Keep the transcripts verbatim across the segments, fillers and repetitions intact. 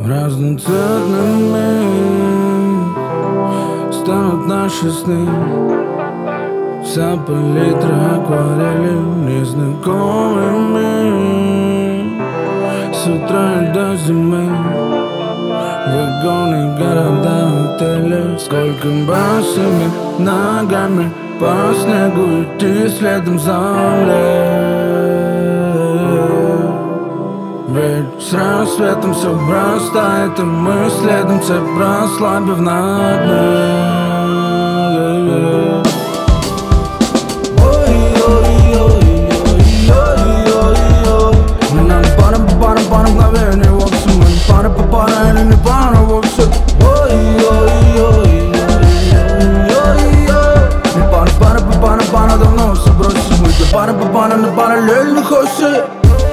Разноцветными станут наши сны. Вся палитра акварели незнакомыми. С утра и до зимы вагоны, города, отели. Сколько босыми ногами по снегу идти следом за мной. Ведь с рассветом все брастает, и мы следом цепь расслабив на дне. Мне надо пара по пара по мгновению вовсе. Мы не пара по пара или не пара вовсе. Не пара пара по пара пара давно все бросили. Мы для пара по пара на параллельных осях.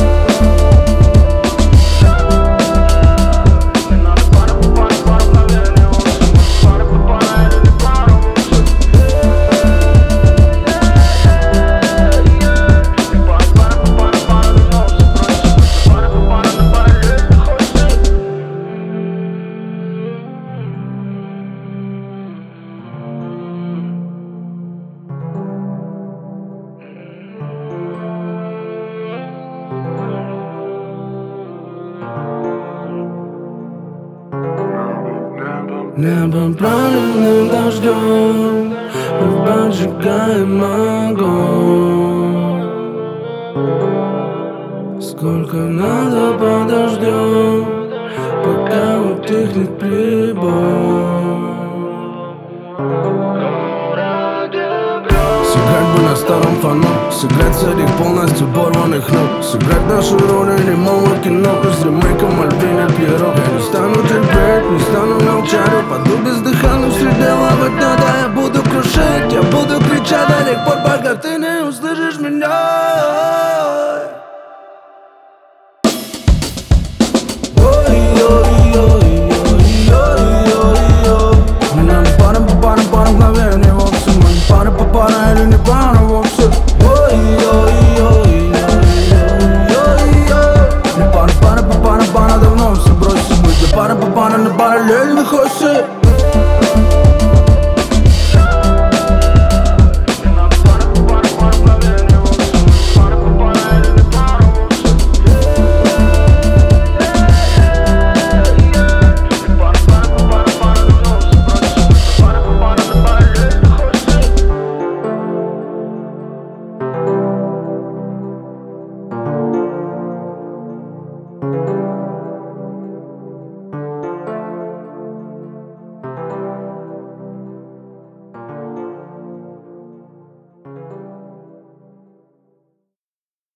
Небо проливным дождем мы поджигаем огонь. Сколько надо подождем, пока утихнет прибой. Сыграть бы на старом фоно, сыграть среди полностью порванных ног. Сыграть нашу роль немого кино с ремейком Альвина Пьеро. Я не стану терпеть, не стану молчать. Упаду бездыханным среди лавы дня. Да я буду крушить, я буду кричать до тех пор, пока ты не услышишь меня. Мне надо пара по пара по мгновению вовсе. Мы не пара по пара или не пара.